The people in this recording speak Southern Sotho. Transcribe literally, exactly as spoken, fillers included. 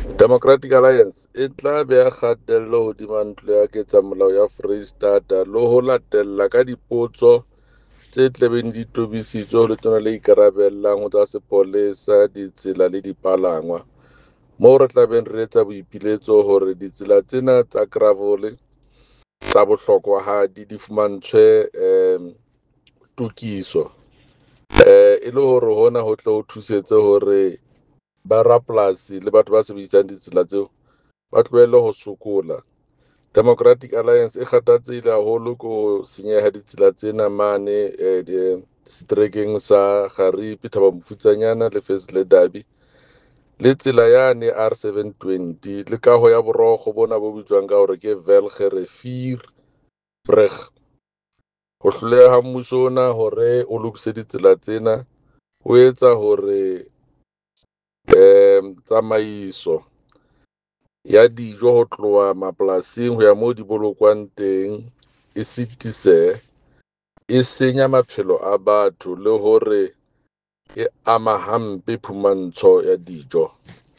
Democratic Alliance e tla beha kgatello hodima ntlo ya ketsamolao ya Freistata le ho latella ka dipotso tse tlebeng di tobisitswe ho letona le ikarabellang ho tsa sepolesa, ditsela le dipalangwa, moo re tlabeng re etsa boipiletso hore ditsela tsena tsa gravel tsa bohlokwahadi di fumantshwe um, tokiso, eh, e le hore hona ho tle ho thusetse hore ba rapolasi le batho ba sebedisang ditsela tseo ba tlohelle ho sokola. Democratic Alliance e kgathatsehile haholo ke ho senyeha ditsela tsena mane eh, seterekeng sa Garipi, Thaba Mofutsanyana le Fairsley Derby, le tsela yane R seven twenty le kaho ya borokgo bona bo bitswang ka hore ke Velgerrivier Brug. Ho hloleha ha mmuso ona hore o lokise ditsela tsena ho etsa hore um tsamaiso ya dijo ho tloha mapolasing ho ya moo di bolokwang teng e sitisehe, e senya maphelo a batho le hore e ama hampe phumantsho ya dijo.